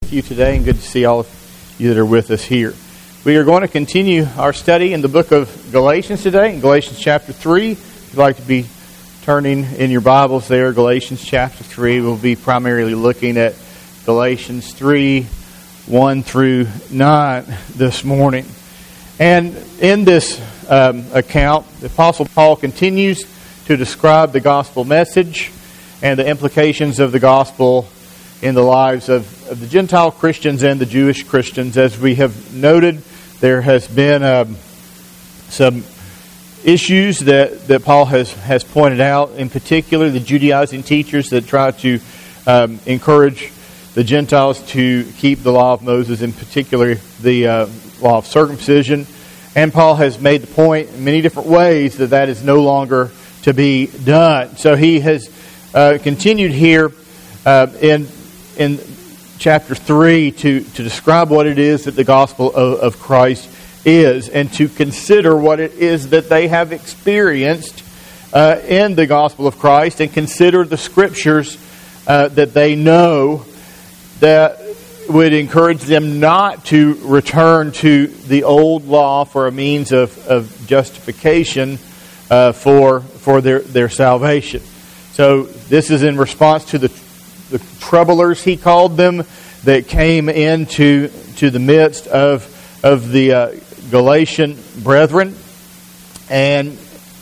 with you today, and good to see all of you that are with us here. We are going to continue our study in the book of Galatians today, in Galatians chapter 3. If you'd like to be turning in your Bibles there, Galatians chapter 3, we'll be primarily looking at Galatians 3, 1 through 9 this morning. And in this account, the Apostle Paul continues to describe the gospel message and the implications of the gospel in the lives of the Gentile Christians and the Jewish Christians. As we have noted, there has been some issues that Paul has pointed out, in particular the Judaizing teachers that try to encourage the Gentiles to keep the law of Moses, in particular the law of circumcision. And Paul has made the point in many different ways that is no longer to be done. So he has continued here in chapter 3 to describe what it is that the gospel of Christ is, and to consider what it is that they have experienced in the gospel of Christ, and consider the scriptures that they know that would encourage them not to return to the old law for a means of justification for their salvation. So this is in response to the troublers, he called them, that came into the midst of the Galatian brethren, and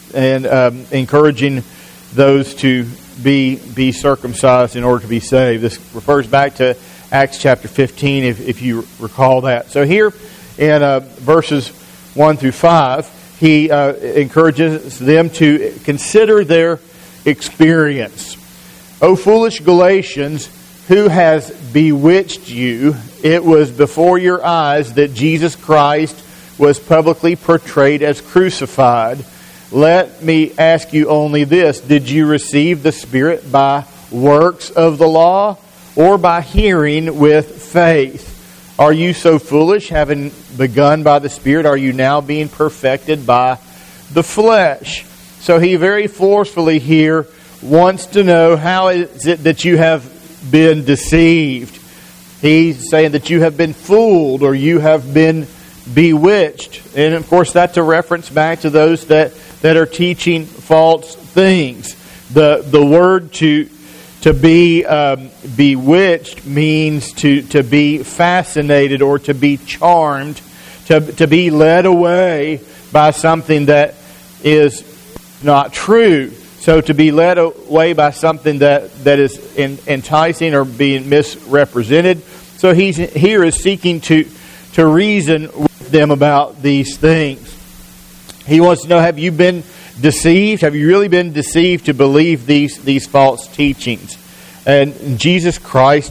encouraging those to be circumcised in order to be saved. This refers back to Acts chapter 15, if you recall that. So here in verses 1 through 5, he encourages them to consider their experience. O foolish Galatians, who has bewitched you? It was before your eyes that Jesus Christ was publicly portrayed as crucified. Let me ask you only this: did you receive the Spirit by works of the law, or by hearing with faith? Are you so foolish? Having begun by the Spirit, are you now being perfected by the flesh? So he very forcefully here wants to know, how is it that you have been deceived? He's saying that you have been fooled, or you have been bewitched. And of course that's a reference back to those that are teaching false things. The word to be bewitched means to be fascinated, or to be charmed, to be led away by something that is not true. So to be led away by something that is enticing or being misrepresented. So he's here is seeking to reason with them about these things. He wants to know, have you been deceived? Have you really been deceived to believe these false teachings? And Jesus Christ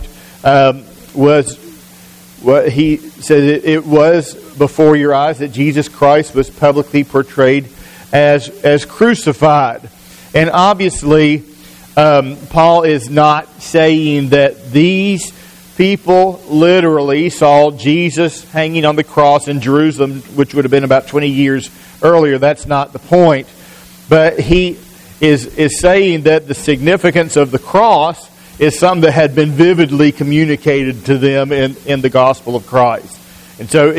was what he said. It was before your eyes that Jesus Christ was publicly portrayed as crucified. And obviously, Paul is not saying that these people literally saw Jesus hanging on the cross in Jerusalem, which would have been about 20 years earlier. That's not the point. But he is saying that the significance of the cross is something that had been vividly communicated to them in the gospel of Christ. And so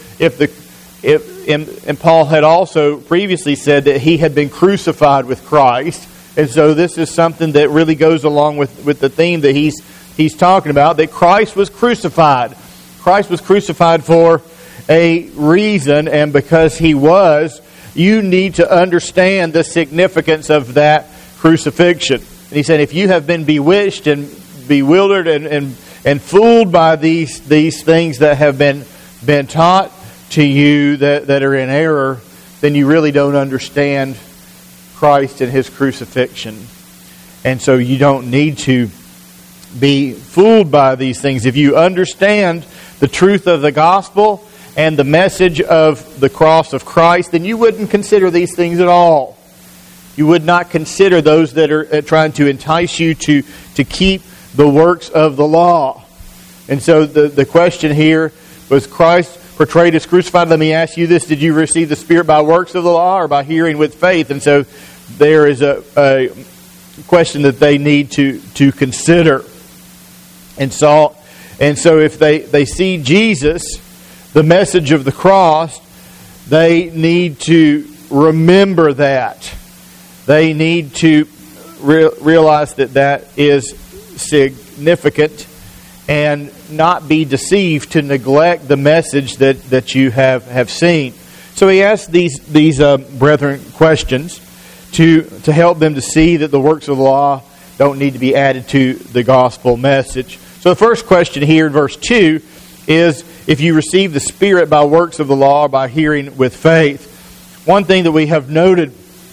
and Paul had also previously said that he had been crucified with Christ. And so this is something that really goes along with the theme that he's talking about, that Christ was crucified. Christ was crucified for a reason, and because he was, you need to understand the significance of that crucifixion. And he said, if you have been bewitched and bewildered and fooled by these things that have been taught to you that are in error, then you really don't understand Christ and His crucifixion. And so you don't need to be fooled by these things. If you understand the truth of the gospel and the message of the cross of Christ, then you wouldn't consider these things at all. You would not consider those that are trying to entice you to keep the works of the law. And so the question here was, Christ portrayed as crucified. Let me ask you this: did you receive the Spirit by works of the law, or by hearing with faith? And so there is a question that they need to consider. And so And so if they see Jesus, the message of the cross, they need to remember that. They need to realize that is significant and not be deceived to neglect the message that you have seen. So he asked these brethren questions to help them to see that the works of the law don't need to be added to the gospel message. So the first question here in verse 2 is, if you receive the Spirit by works of the law or by hearing with faith. One thing that we have noted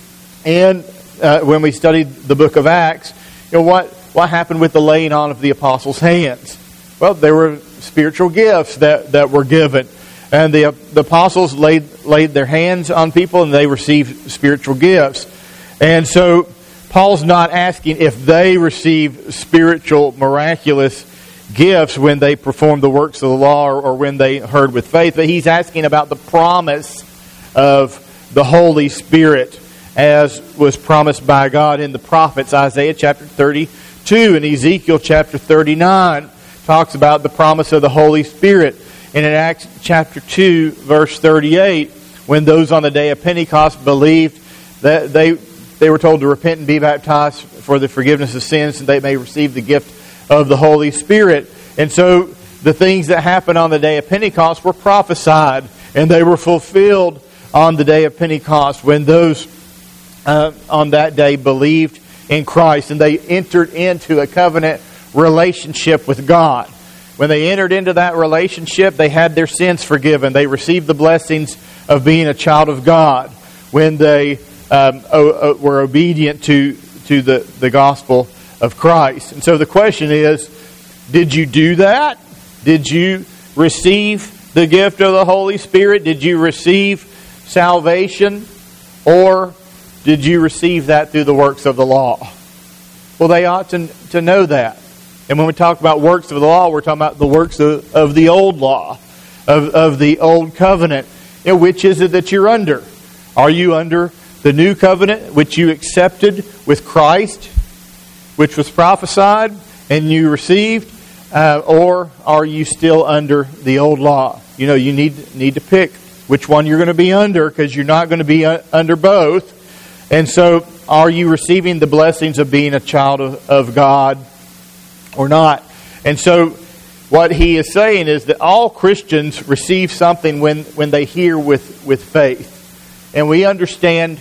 when we studied the book of Acts, what happened with the laying on of the apostles' hands? Well, there were spiritual gifts that were given. And the apostles laid their hands on people and they received spiritual gifts. And so Paul's not asking if they receive spiritual, miraculous gifts when they perform the works of the law or when they heard with faith, but he's asking about the promise of the Holy Spirit as was promised by God in the prophets. Isaiah chapter 32 and Ezekiel chapter 39 talks about the promise of the Holy Spirit. And in Acts chapter 2 verse 38, when those on the day of Pentecost believed, that they were told to repent and be baptized for the forgiveness of sins, and they may receive the gift of the Holy Spirit. And so the things that happened on the day of Pentecost were prophesied, and they were fulfilled on the day of Pentecost when those on that day believed in Christ, and they entered into a covenant relationship with God. When they entered into that relationship, they had their sins forgiven. They received the blessings of being a child of God when they were obedient to the gospel of Christ. And so the question is, did you do that? Did you receive the gift of the Holy Spirit? Did you receive salvation? Or did you receive that through the works of the law? Well, they ought to know that. And when we talk about works of the law, we're talking about the works of the old law, of the old covenant. Which is it that you're under? Are you under the new covenant, which you accepted with Christ, which was prophesied and you received? Or are you still under the old law? You need to pick which one you're going to be under, because you're not going to be under both. And so, are you receiving the blessings of being a child of God or not? And so, what he is saying is that all Christians receive something when they hear with faith. And we understand,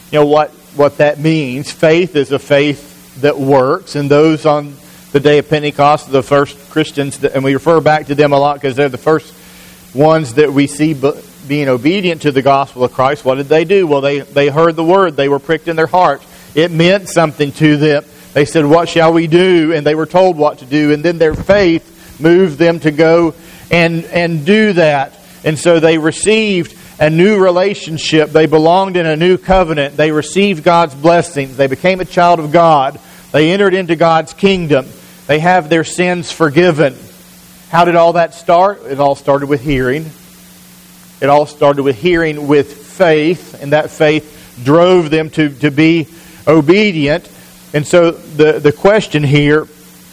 what that means. Faith is a faith that works. And those on the day of Pentecost, the first Christians, and we refer back to them a lot because they're the first ones that we see being obedient to the gospel of Christ. What did they do? Well, they heard the word. They were pricked in their heart. It meant something to them. They said, "What shall we do?" And they were told what to do. And then their faith moved them to go and do that. And so they received a new relationship. They belonged in a new covenant. They received God's blessings. They became a child of God. They entered into God's kingdom. They have their sins forgiven. How did all that start? It all started with hearing. It all started with hearing with faith, and that faith drove them to be obedient. And so the question here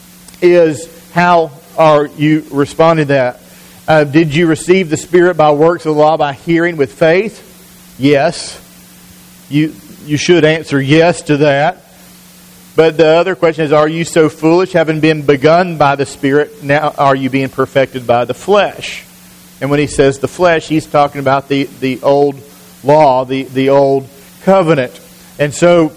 is, how are you responding to that? Did you receive the Spirit by works of the law by hearing with faith? Yes. You should answer yes to that. But the other question is, are you so foolish, having been begun by the Spirit, now are you being perfected by the flesh? And when he says the flesh, he's talking about the old law, the old covenant. And so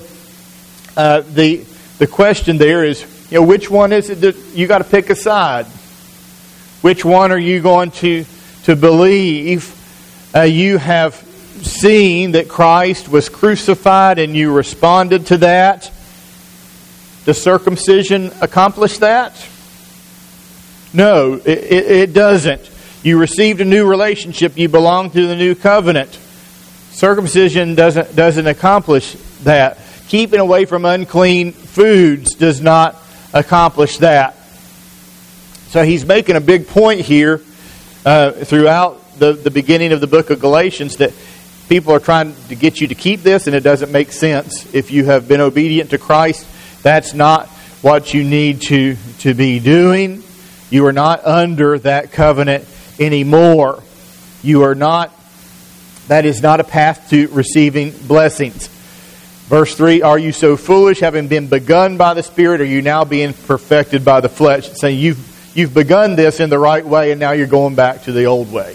the question there is, which one is it that you got to pick a side? Which one are you going to believe? You have seen that Christ was crucified and you responded to that. Does circumcision accomplish that? No, it doesn't. You received a new relationship. You belong to the new covenant. Circumcision doesn't accomplish that. Keeping away from unclean foods does not accomplish that. So he's making a big point here throughout the beginning of the book of Galatians that people are trying to get you to keep this, and it doesn't make sense. If you have been obedient to Christ, that's not what you need to be doing. You are not under that covenant anymore. You are not, that is not a path to receiving blessings. Verse 3, are you so foolish, having been begun by the Spirit, are you now being perfected by the flesh? It's saying you've begun this in the right way, and now you're going back to the old way.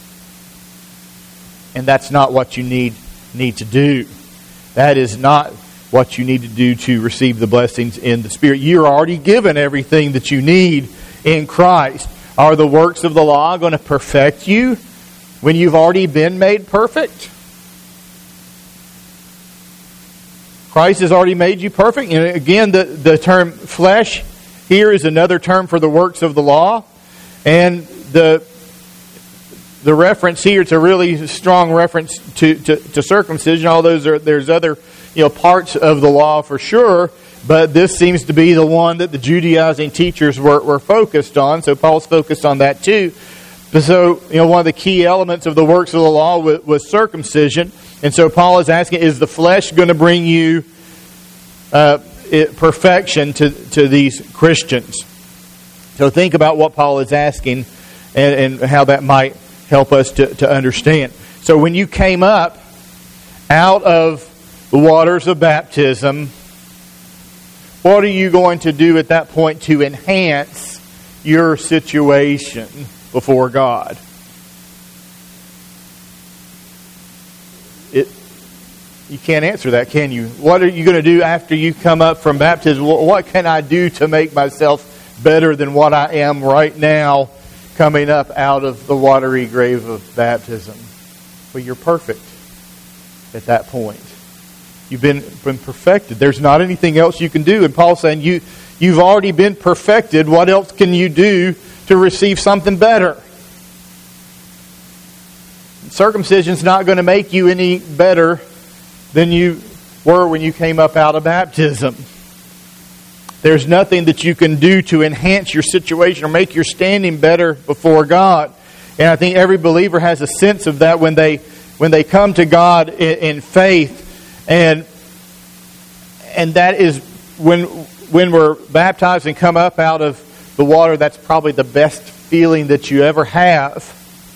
And that's not what you need to do. That is not what you need to do to receive the blessings in the Spirit. You're already given everything that you need in Christ. Are the works of the law going to perfect you when you've already been made perfect? Christ has already made you perfect. And again, the term flesh here is another term for the works of the law. And the reference here, it's a really strong reference to circumcision, although there's other parts of the law for sure. But this seems to be the one that the Judaizing teachers were focused on. So Paul's focused on that too. So, one of the key elements of the works of the law was circumcision. And so Paul is asking, is the flesh going to bring you perfection to these Christians? So think about what Paul is asking and how that might help us to understand. So when you came up out of the waters of baptism, what are you going to do at that point to enhance your situation before God? You can't answer that, can you? What are you going to do after you come up from baptism? What can I do to make myself better than what I am right now coming up out of the watery grave of baptism? Well, you're perfect at that point. You've been perfected. There's not anything else you can do. And Paul's saying, you've already been perfected. What else can you do to receive something better? Circumcision's not going to make you any better than you were when you came up out of baptism. There's nothing that you can do to enhance your situation or make your standing better before God. And I think every believer has a sense of that when they come to God in faith. And that is when we're baptized and come up out of the water, that's probably the best feeling that you ever have.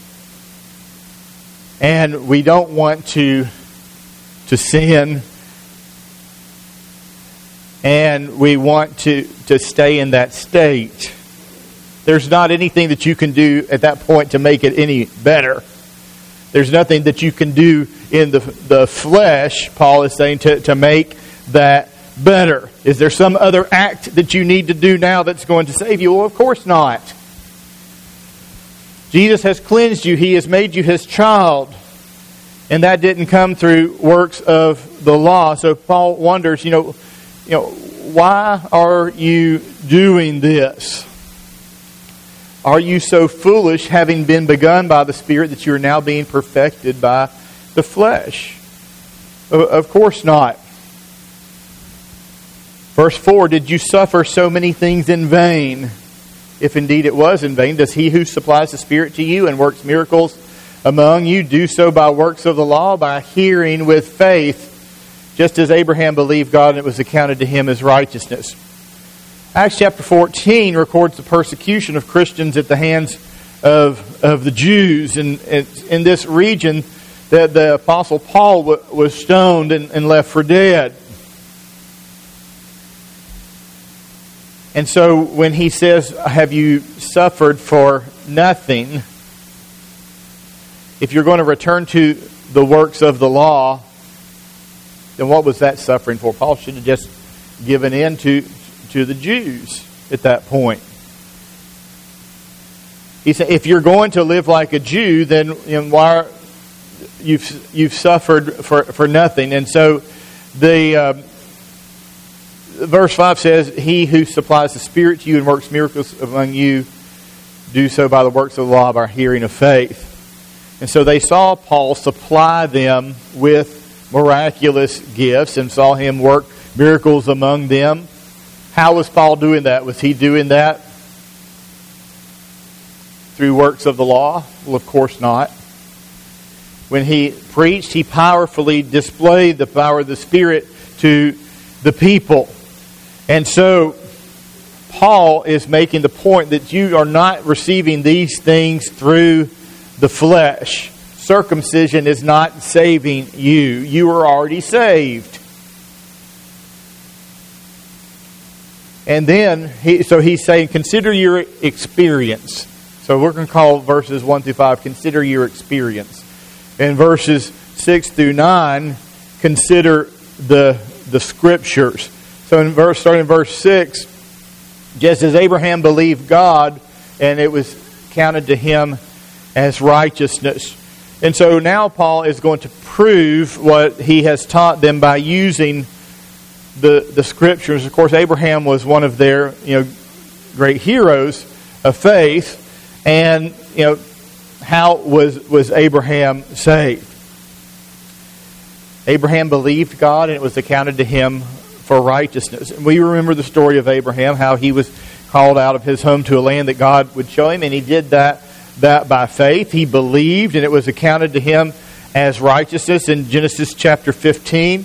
And we don't want to sin, and we want to stay in that state. There's not anything that you can do at that point to make it any better. There's nothing that you can do in the flesh, Paul is saying, to make that better. Is there some other act that you need to do now that's going to save you? Well, of course not. Jesus has cleansed you. He has made you His child. And that didn't come through works of the law. So Paul wonders, why are you doing this? Are you so foolish, having been begun by the Spirit, that you are now being perfected by the flesh? Of course not. Verse 4, did you suffer so many things in vain? If indeed it was in vain, does He who supplies the Spirit to you and works miracles among you do so by works of the law, by hearing with faith, just as Abraham believed God and it was accounted to him as righteousness? Acts chapter 14 records the persecution of Christians at the hands of the Jews. And in this region, the Apostle Paul was stoned and left for dead. And so when he says, have you suffered for nothing? If you're going to return to the works of the law, then what was that suffering for? Paul should have just given in to the Jews at that point. He said, if you're going to live like a Jew, then why you've suffered for nothing? And so the verse 5 says, He who supplies the Spirit to you and works miracles among you, do so by the works of the law, by hearing of faith. And so they saw Paul supply them with miraculous gifts and saw him work miracles among them. How was Paul doing that? Was he doing that through works of the law? Well, of course not. When he preached, he powerfully displayed the power of the Spirit to the people. And so Paul is making the point that you are not receiving these things through the flesh. Circumcision is not saving you. You are already saved. And then, he's saying, consider your experience. So we're going to call verses 1 through 5, consider your experience. In verses 6 through 9, consider the Scriptures. So starting in verse 6, just as Abraham believed God, and it was counted to him as righteousness. And so now Paul is going to prove what he has taught them by using the Scriptures. Of course, Abraham was one of their great heroes of faith. And how was Abraham saved? Abraham believed God, and it was accounted to him for righteousness. And we remember the story of Abraham, how he was called out of his home to a land that God would show him, and he did that by faith. He believed, and it was accounted to him as righteousness. In Genesis chapter 15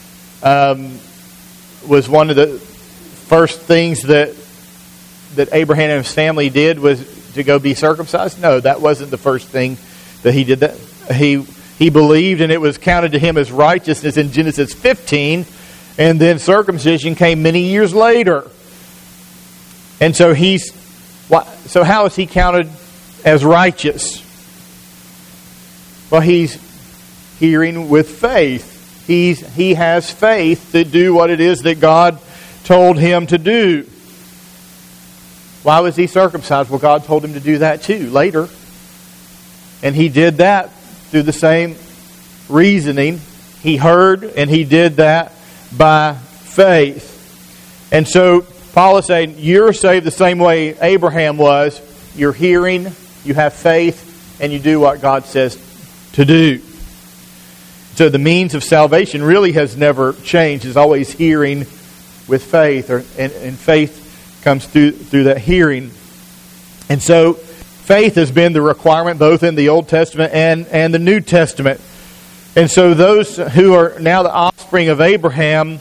was one of the first things that Abraham and his family did was to go be circumcised. No, that wasn't the first thing that he did. That he believed, and it was counted to him as righteousness in Genesis 15. And then circumcision came many years later. And so how is he counted as righteous? Well, he's hearing with faith. He has faith to do what it is that God told him to do. Why was he circumcised? Well, God told him to do that too later. And he did that through the same reasoning. He heard, and he did that by faith. And so Paul is saying, you're saved the same way Abraham was. You're hearing, you have faith, and you do what God says to do. So the means of salvation really has never changed. It's always hearing with faith, and faith comes through that hearing. And so faith has been the requirement both in the Old Testament and the New Testament. And so those who are now the offspring of Abraham,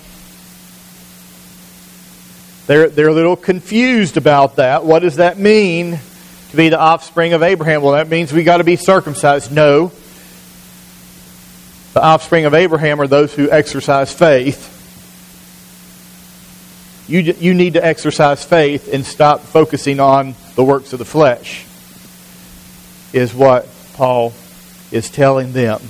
they're a little confused about that. What does that mean to be the offspring of Abraham? Well, that means we got to be circumcised. No. The offspring of Abraham are those who exercise faith. You need to exercise faith and stop focusing on the works of the flesh, is what Paul is telling them.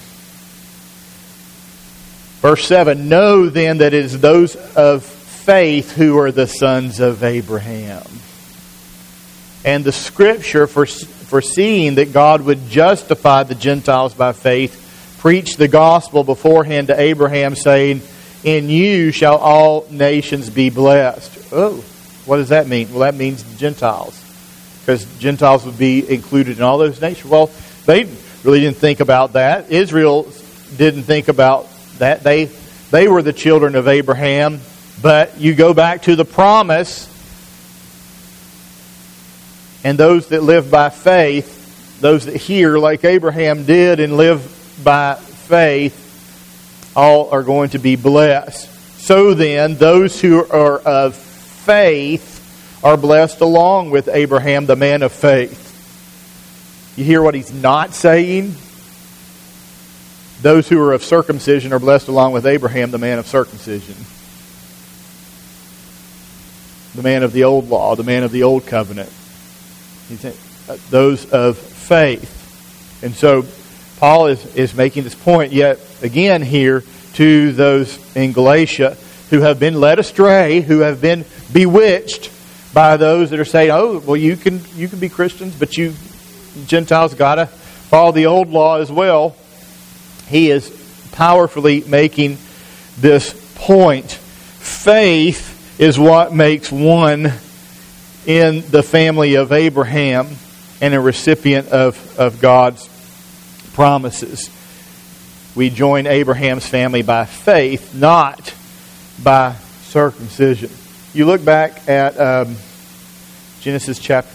Verse 7, know then that it is those of faith who are the sons of Abraham. And the Scripture, foreseeing that God would justify the Gentiles by faith, preached the gospel beforehand to Abraham, saying, in you shall all nations be blessed. Oh, what does that mean? Well, that means Gentiles, because Gentiles would be included in all those nations. Well, they really didn't think about that. Israel didn't think about that. They were the children of Abraham. But you go back to the promise, and those that live by faith, those that hear like Abraham did and live by faith, all are going to be blessed. So then, those who are of faith are blessed along with Abraham, the man of faith. You hear what he's not saying? Those who are of circumcision are blessed along with Abraham, the man of circumcision. The man of the old law, the man of the old covenant. Those of faith. And so Paul is making this point yet again here to those in Galatia who have been led astray, who have been bewitched by those that are saying, oh, well, you can be Christians, but you Gentiles got to follow the old law as well. He is powerfully making this point. Faith is what makes one in the family of Abraham and a recipient of God's promises. We join Abraham's family by faith, not by circumcision. You look back at Genesis chapter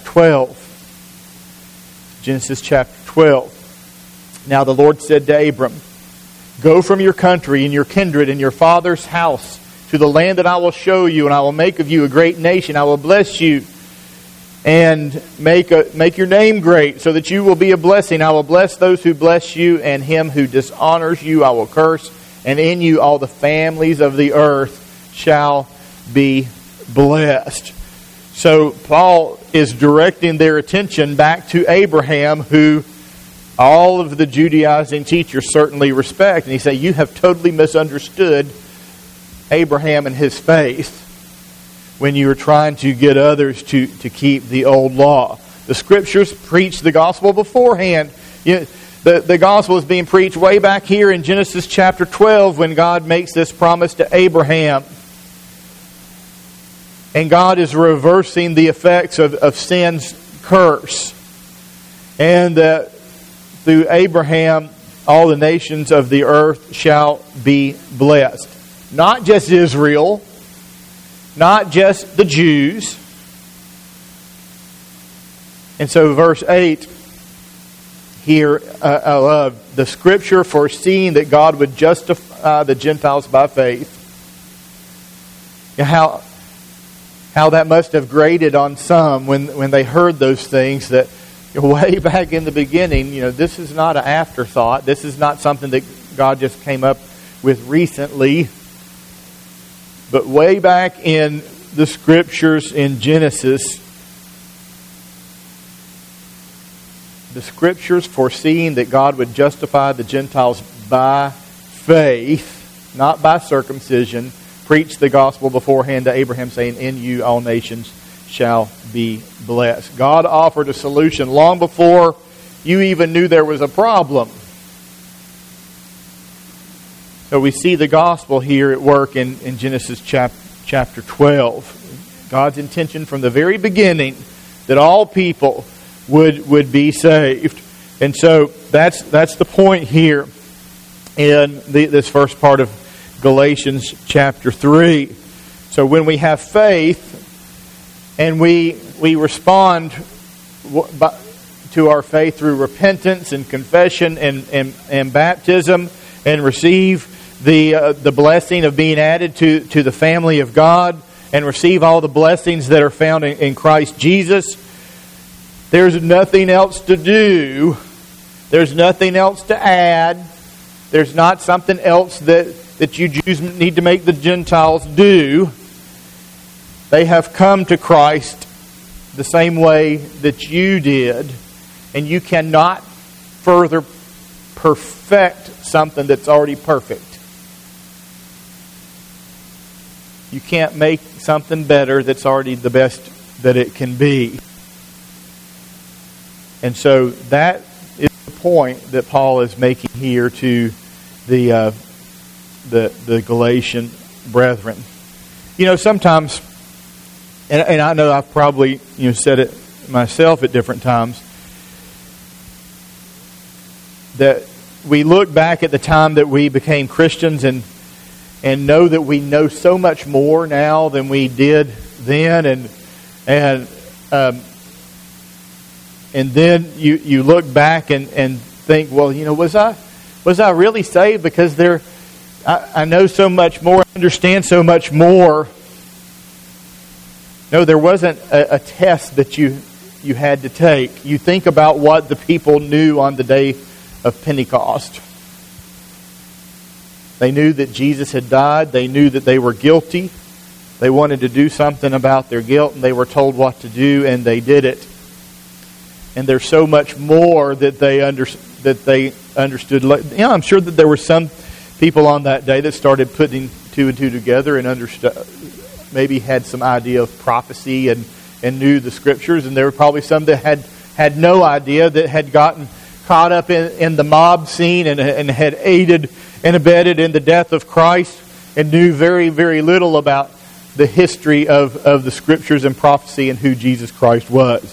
12. Genesis chapter 12. Now the Lord said to Abram, go from your country and your kindred and your father's house to the land that I will show you, and I will make of you a great nation. I will bless you and make your name great, so that you will be a blessing. I will bless those who bless you, and him who dishonors you I will curse. And in you all the families of the earth shall be blessed. So Paul is directing their attention back to Abraham, who all of the Judaizing teachers certainly respect. And he said, you have totally misunderstood Abraham and his faith when you were trying to get others to keep the old law. The Scriptures preach the gospel beforehand. The gospel is being preached way back here in Genesis chapter 12 when God makes this promise to Abraham. And God is reversing the effects of sin's curse. And that through Abraham, all the nations of the earth shall be blessed. Not just Israel, not just the Jews. And so verse 8 here, I love the Scripture foreseeing that God would justify the Gentiles by faith. How that must have grated on some when they heard those things, that way back in the beginning, this is not an afterthought. This is not something that God just came up with recently. But way back in the Scriptures in Genesis, the Scriptures foreseeing that God would justify the Gentiles by faith, not by circumcision, preached the gospel beforehand to Abraham, saying, in you all nations shall be blessed. God offered a solution long before you even knew there was a problem. So we see the gospel here at work in Genesis chapter 12. God's intention from the very beginning that all people would be saved. And so that's the point here in this first part of Galatians chapter 3. So when we have faith and we respond to our faith through repentance and confession and baptism, and receive the blessing of being added to the family of God, and receive all the blessings that are found in Christ Jesus, there's nothing else to do. There's nothing else to add. There's not something else that you Jews need to make the Gentiles do. They have come to Christ the same way that you did, and you cannot further perfect something that's already perfect. You can't make something better that's already the best that it can be. And so that is the point that Paul is making here to the Galatian brethren. Sometimes, and I know I've probably said it myself at different times, that we look back at the time that we became Christians and know that we know so much more now than we did then, and then you look back and think, well, was I really saved because I know so much more, understand so much more. No, there wasn't a test that you had to take. You think about what the people knew on the day of Pentecost. They knew that Jesus had died. They knew that they were guilty. They wanted to do something about their guilt, and they were told what to do, and they did it. And there's so much more that they understood. I'm sure that there were some people on that day that started putting two and two together and understood, maybe had some idea of prophecy and knew the Scriptures. And there were probably some that had no idea, that had gotten caught up in the mob scene and had aided and abetted in the death of Christ and knew very, very little about the history of the Scriptures and prophecy and who Jesus Christ was.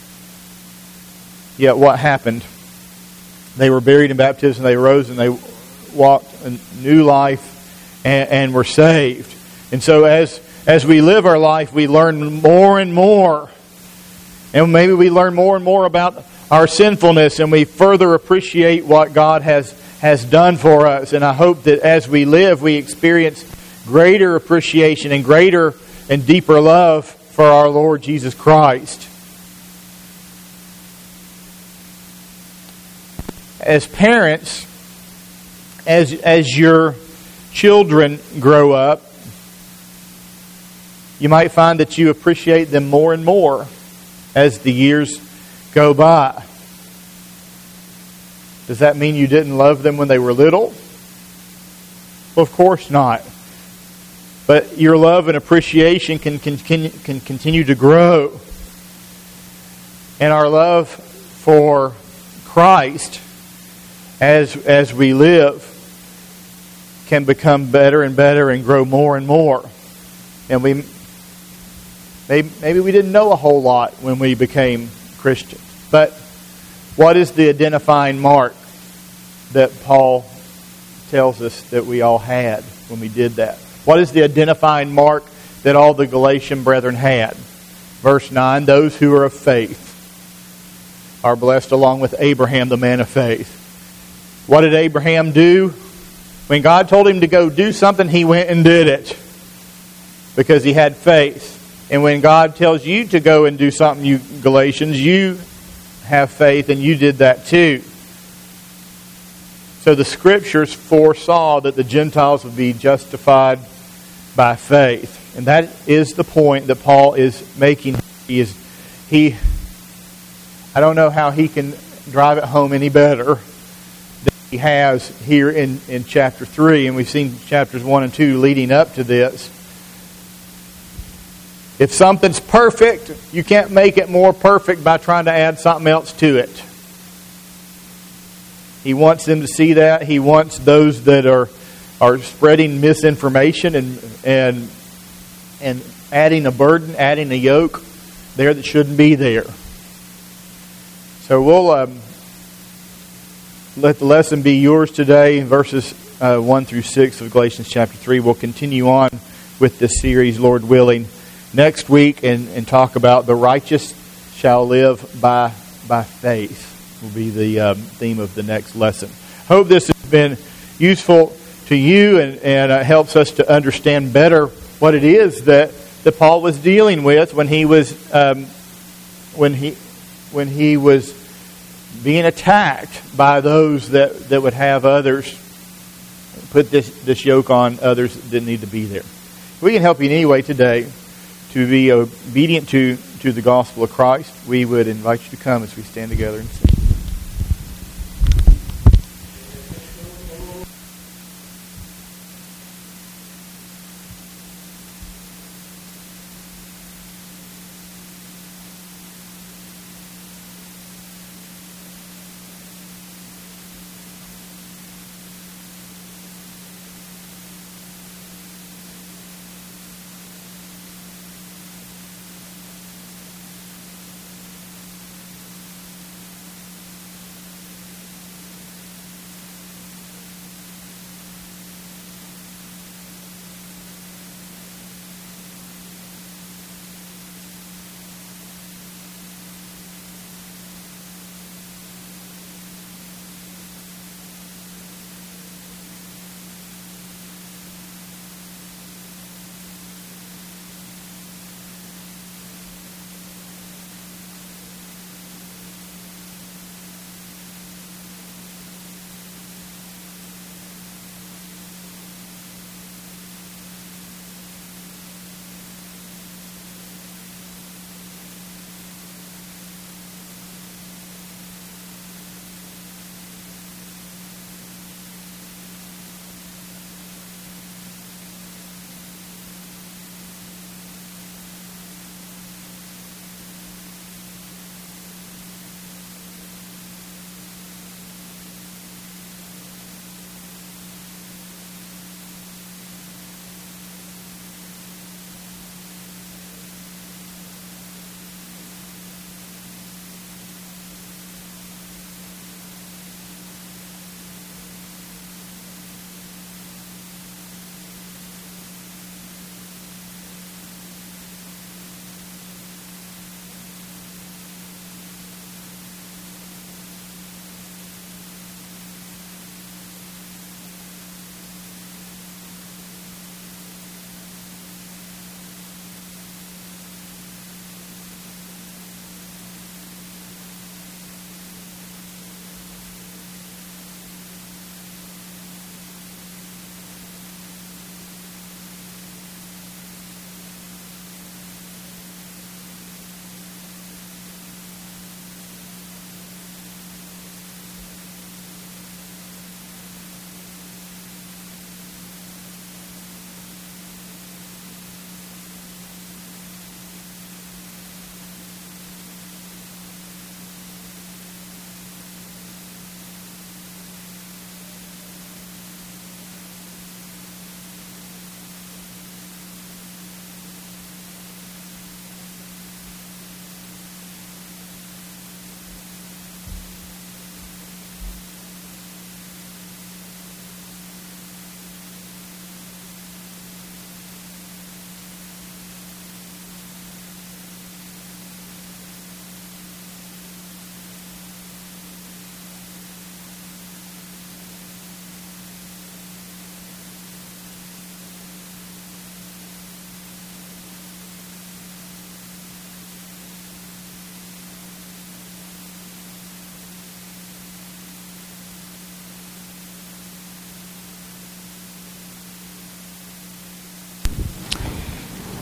Yet what happened? They were buried in baptism, they rose and they walked a new life and were saved. And so as we live our life, we learn more and more. And maybe we learn more and more about our sinfulness, and we further appreciate what God has done for us. And I hope that as we live, we experience greater appreciation and greater and deeper love for our Lord Jesus Christ. As parents, as your children grow up, you might find that you appreciate them more and more as the years go by. Does that mean you didn't love them when they were little? Well, of course not. But your love and appreciation can continue to grow. And our love for Christ as we live can become better and better and grow more and more. And maybe we didn't know a whole lot when we became Christians. But what is the identifying mark that Paul tells us that we all had when we did that? What is the identifying mark that all the Galatian brethren had? Verse 9, those who are of faith are blessed along with Abraham, the man of faith. What did Abraham do? When God told him to go do something, he went and did it because he had faith. And when God tells you to go and do something, you Galatians, you have faith and you did that too. So the Scriptures foresaw that the Gentiles would be justified by faith. And that is the point that Paul is making. I don't know how he can drive it home any better than he has here in chapter 3. And we've seen chapters 1 and 2 leading up to this. If something's perfect, you can't make it more perfect by trying to add something else to it. He wants them to see that. He wants those that are spreading misinformation and adding a burden, adding a yoke there that shouldn't be there. So we'll let the lesson be yours today, verses 1 through 6 of Galatians chapter 3. We'll continue on with this series, Lord willing, next week and talk about the righteous shall live by faith. Will be the theme of the next lesson. Hope this has been useful to you and helps us to understand better what it is that Paul was dealing with when he was being attacked by those that would have others put this yoke on others that didn't need to be there. We can help you in any way today to be obedient to the gospel of Christ. We would invite you to come as we stand together and sing.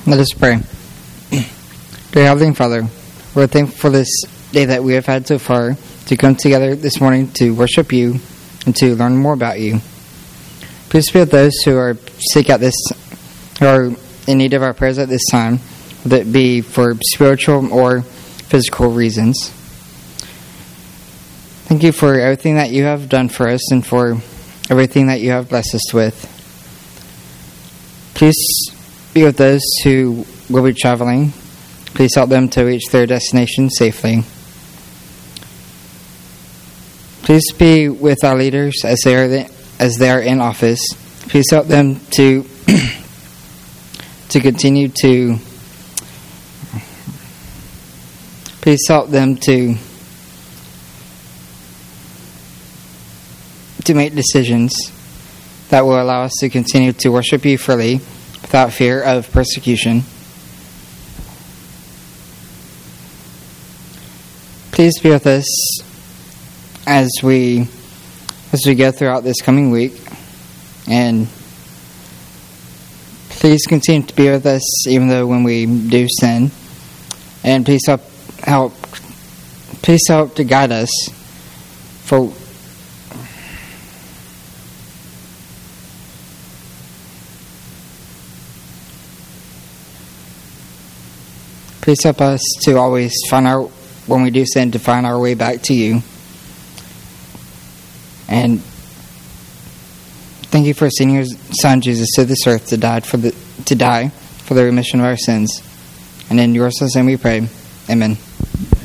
Let us pray. Dear Heavenly Father, we're thankful for this day that we have had so far to come together this morning to worship you and to learn more about you. Please be with those who are sick at this, who are in need of our prayers at this time, whether it be for spiritual or physical reasons. Thank you for everything that you have done for us and for everything that you have blessed us with. Please be with those who will be traveling. Please help them to reach their destination safely. Please be with our leaders as they are in office. Please help them to continue to. Please help them to make decisions that will allow us to continue to worship you freely without fear of persecution. Please be with us as we go throughout this coming week, and please continue to be with us even though when we do sin, and please help to guide us for please help us to always when we do sin, to find our way back to you. And thank you for sending your Son Jesus to this earth to die for the remission of our sins. And in your Son's name we pray. Amen.